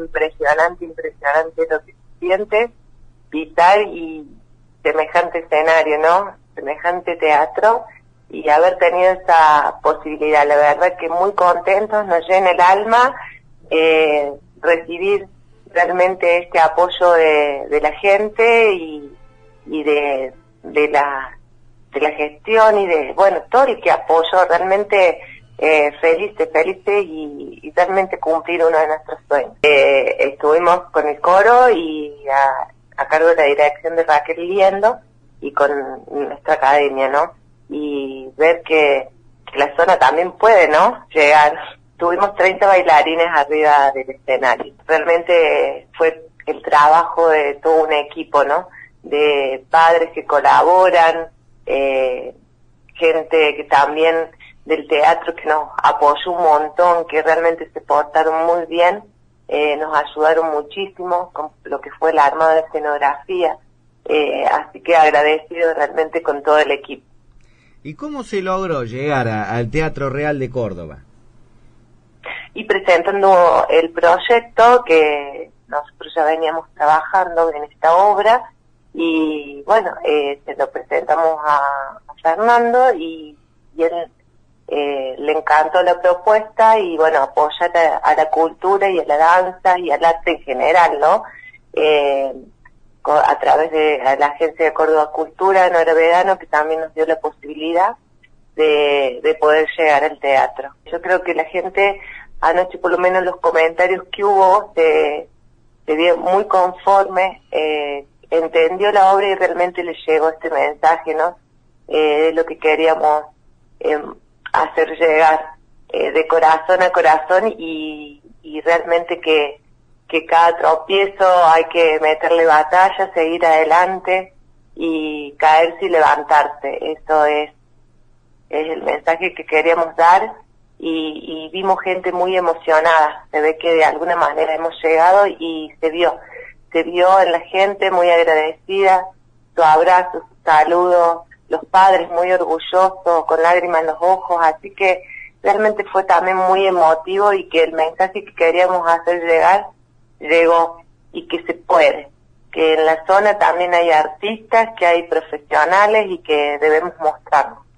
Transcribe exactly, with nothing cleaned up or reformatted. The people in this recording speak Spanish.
impresionante, impresionante lo que se siente, pisar y semejante escenario, ¿no? Semejante teatro, y haber tenido esa posibilidad, la verdad que muy contentos, nos llena el alma, eh, recibir realmente este apoyo de, de la gente y, y de, de la de la gestión y de, bueno, todo el que apoyó, realmente eh, felices, felices y, y realmente cumplir uno de nuestros sueños. Eh, estuvimos con el coro y a, a cargo de la dirección de Raquel Liendo y con nuestra academia, ¿no? Y ver que, que la zona también puede, ¿no? Llegar. Tuvimos treinta bailarines arriba del escenario. Realmente fue el trabajo de todo un equipo, ¿no? De padres que colaboran, eh, gente que también del teatro que nos apoyó un montón, que realmente se portaron muy bien, eh, nos ayudaron muchísimo con lo que fue el armado de escenografía, eh, así que agradecido realmente con todo el equipo. ¿Y cómo se logró llegar a, al Teatro Real de Córdoba? Y presentando el proyecto que nosotros ya veníamos trabajando en esta obra, y bueno, eh, se lo presentamos a, a Fernando y, y él eh, le encantó la propuesta y bueno, apoyar a, a la cultura y a la danza y al arte en general, ¿no? Eh, a través de la Agencia de Córdoba Cultura, Nora Vedano, que también nos dio la posibilidad de, de poder llegar al teatro. Yo creo que la gente, anoche por lo menos los comentarios que hubo, se, se vio muy conforme, eh, entendió la obra y realmente le llegó este mensaje, ¿no? Eh, de lo que queríamos eh, hacer llegar eh, de corazón a corazón y, y realmente que que cada tropiezo hay que meterle batalla, seguir adelante y caerse y levantarse. Eso es, es el mensaje que queríamos dar y, y vimos gente muy emocionada. Se ve que de alguna manera hemos llegado y se vio. Se vio en la gente muy agradecida, su abrazo, su saludo, los padres muy orgullosos, con lágrimas en los ojos, así que realmente fue también muy emotivo y que el mensaje que queríamos hacer llegar llegó y que se puede, que en la zona también hay artistas, que hay profesionales y que debemos mostrarnos.